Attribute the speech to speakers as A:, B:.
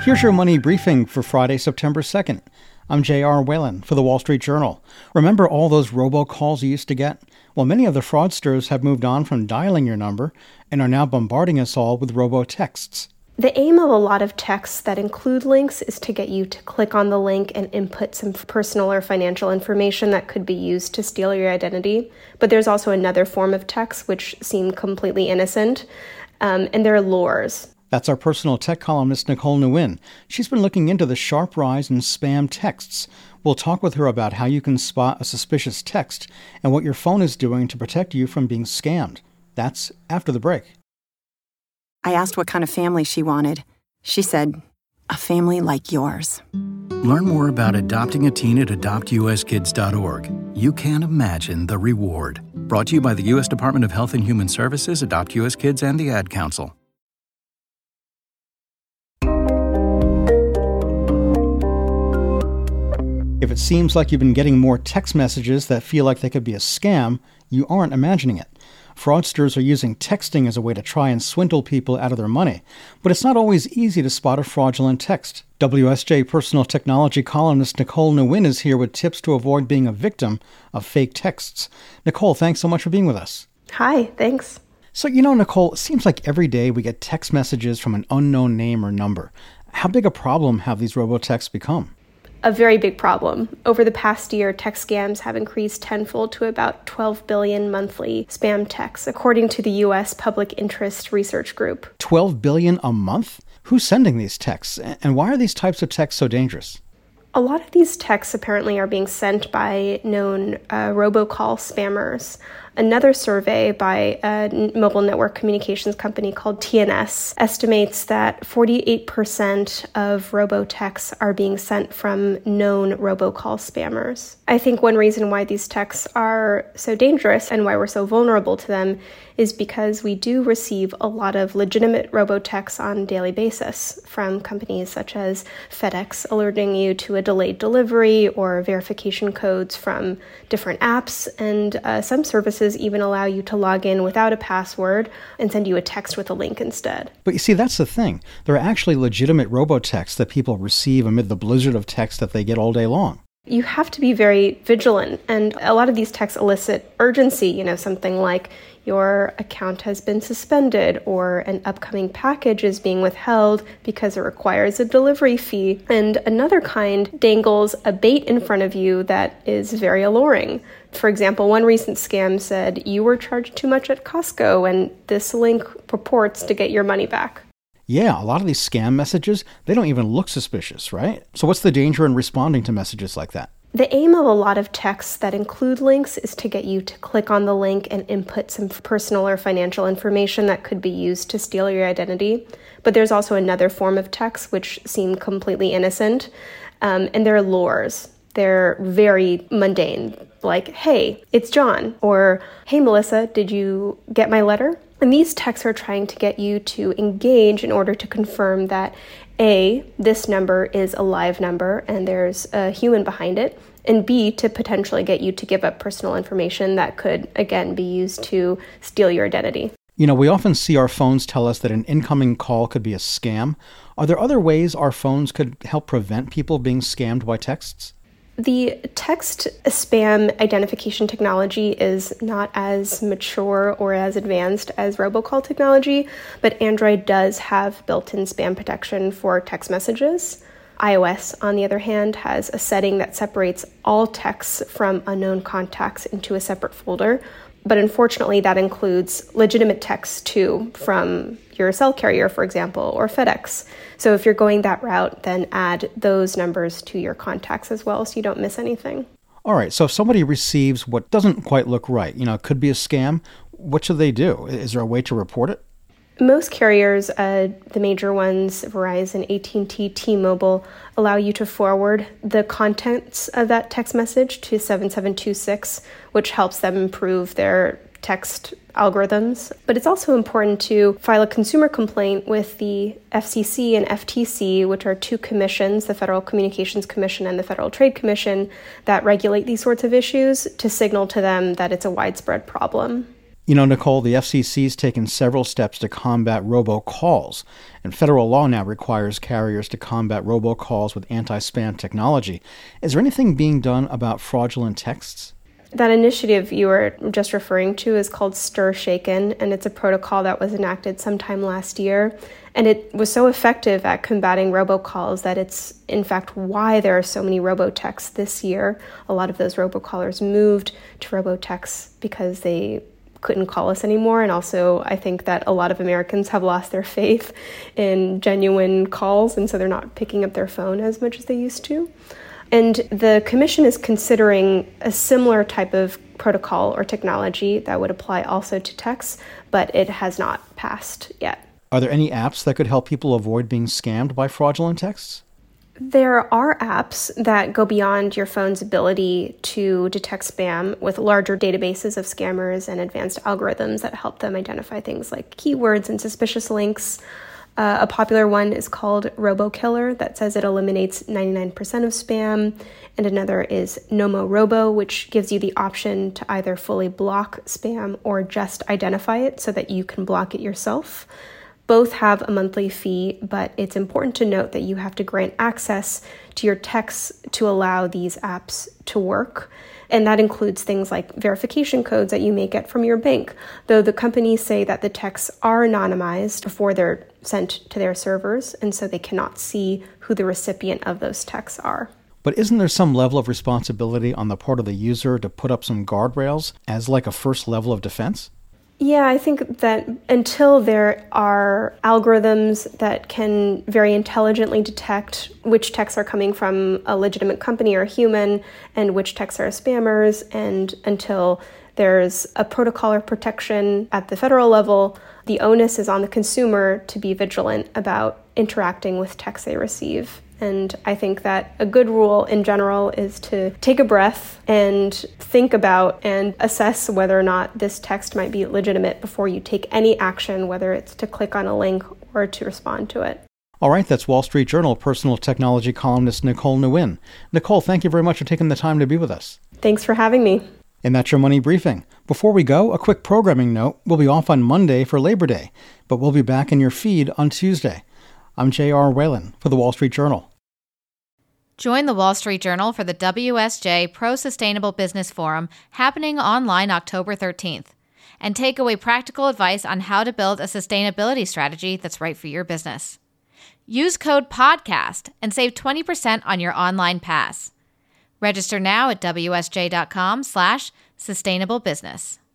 A: Here's your money briefing for Friday, September 2nd. I'm J.R. Whalen for the Wall Street Journal. Remember all those robocalls you used to get? Well, many of the fraudsters have moved on from dialing your number and are now bombarding us all with robo-texts.
B: The aim of a lot of texts that include links is to get you to click on the link and input some personal or financial information that could be used to steal your identity. But there's also another form of text which seem completely innocent, and they're lures.
A: That's our personal tech columnist, Nicole Nguyen. She's been looking into the sharp rise in spam texts. We'll talk with her about how you can spot a suspicious text and what your phone is doing to protect you from being scammed. That's after the break.
C: I asked what kind of family she wanted. She said, a family like yours.
D: Learn more about adopting a teen at adoptuskids.org. You can't imagine the reward. Brought to you by the U.S. Department of Health and Human Services, Adopt U.S. Kids, and the Ad Council.
A: If it seems like you've been getting more text messages that feel like they could be a scam, you aren't imagining it. Fraudsters are using texting as a way to try and swindle people out of their money, but it's not always easy to spot a fraudulent text. WSJ personal technology columnist Nicole Nguyen is here with tips to avoid being a victim of fake texts. Nicole, thanks so much for being with us.
B: Hi, thanks.
A: So, Nicole, it seems like every day we get text messages from an unknown name or number. How big a problem have these robotexts become?
B: A very big problem. Over the past year, text scams have increased tenfold to about 12 billion monthly spam texts, according to the U.S. Public Interest Research Group.
A: 12 billion a month? Who's sending these texts? And why are these types of texts so dangerous?
B: A lot of these texts apparently are being sent by known robocall spammers. Another survey by a mobile network communications company called TNS estimates that 48% of robotexts are being sent from known robocall spammers. I think one reason why these texts are so dangerous and why we're so vulnerable to them is because we do receive a lot of legitimate robotexts on a daily basis from companies such as FedEx alerting you to a delayed delivery or verification codes from different apps, and some services even allow you to log in without a password and send you a text with a link instead.
A: But you see, that's the thing. There are actually legitimate robotexts that people receive amid the blizzard of text that they get all day long.
B: You have to be very vigilant, and a lot of these texts elicit urgency, something like your account has been suspended or an upcoming package is being withheld because it requires a delivery fee. And another kind dangles a bait in front of you that is very alluring. For example, one recent scam said you were charged too much at Costco and this link purports to get your money back.
A: Yeah, a lot of these scam messages, they don't even look suspicious, right? So what's the danger in responding to messages like that?
B: The aim of a lot of texts that include links is to get you to click on the link and input some personal or financial information that could be used to steal your identity. But there's also another form of text which seem completely innocent, and they're lures. They're very mundane, like, hey, it's John, or hey, Melissa, did you get my letter? And these texts are trying to get you to engage in order to confirm that A, this number is a live number and there's a human behind it, and B, to potentially get you to give up personal information that could, again, be used to steal your identity.
A: We often see our phones tell us that an incoming call could be a scam. Are there other ways our phones could help prevent people being scammed by texts?
B: The text spam identification technology is not as mature or as advanced as robocall technology, but Android does have built-in spam protection for text messages. iOS, on the other hand, has a setting that separates all texts from unknown contacts into a separate folder. But unfortunately, that includes legitimate texts too, from your cell carrier, for example, or FedEx. So if you're going that route, then add those numbers to your contacts as well so you don't miss anything.
A: All right, so if somebody receives what doesn't quite look right, it could be a scam, what should they do? Is there a way to report it?
B: Most carriers, the major ones, Verizon, AT&T, T-Mobile, allow you to forward the contents of that text message to 7726, which helps them improve their text algorithms. But it's also important to file a consumer complaint with the FCC and FTC, which are two commissions, the Federal Communications Commission and the Federal Trade Commission, that regulate these sorts of issues, to signal to them that it's a widespread problem.
A: You know, Nicole, the FCC's taken several steps to combat robocalls, and federal law now requires carriers to combat robocalls with anti-spam technology. Is there anything being done about fraudulent texts?
B: That initiative you were just referring to is called STIR/SHAKEN, and it's a protocol that was enacted sometime last year. And it was so effective at combating robocalls that it's, in fact, why there are so many robotexts this year. A lot of those robocallers moved to robotexts because they couldn't call us anymore. And also, I think that a lot of Americans have lost their faith in genuine calls, and so they're not picking up their phone as much as they used to. And the Commission is considering a similar type of protocol or technology that would apply also to texts, but it has not passed yet.
A: Are there any apps that could help people avoid being scammed by fraudulent texts?
B: There are apps that go beyond your phone's ability to detect spam with larger databases of scammers and advanced algorithms that help them identify things like keywords and suspicious links. A popular one is called RoboKiller that says it eliminates 99% of spam. And another is NomoRobo, which gives you the option to either fully block spam or just identify it so that you can block it yourself. Both have a monthly fee, but it's important to note that you have to grant access to your texts to allow these apps to work. And that includes things like verification codes that you may get from your bank, though the companies say that the texts are anonymized before they're sent to their servers, and so they cannot see who the recipient of those texts are.
A: But isn't there some level of responsibility on the part of the user to put up some guardrails as like a first level of defense?
B: Yeah, I think that until there are algorithms that can very intelligently detect which texts are coming from a legitimate company or a human and which texts are spammers, and until there's a protocol or protection at the federal level, the onus is on the consumer to be vigilant about interacting with texts they receive. And I think that a good rule in general is to take a breath and think about and assess whether or not this text might be legitimate before you take any action, whether it's to click on a link or to respond to it.
A: All right, that's Wall Street Journal personal technology columnist Nicole Nguyen. Nicole, thank you very much for taking the time to be with us.
B: Thanks for having me.
A: And that's your Money Briefing. Before we go, a quick programming note. We'll be off on Monday for Labor Day, but we'll be back in your feed on Tuesday. I'm J.R. Whalen for the Wall Street Journal.
E: Join the Wall Street Journal for the WSJ Pro Sustainable Business Forum happening online October 13th. And take away practical advice on how to build a sustainability strategy that's right for your business. Use code PODCAST and save 20% on your online pass. Register now at WSJ.com/sustainablebusiness.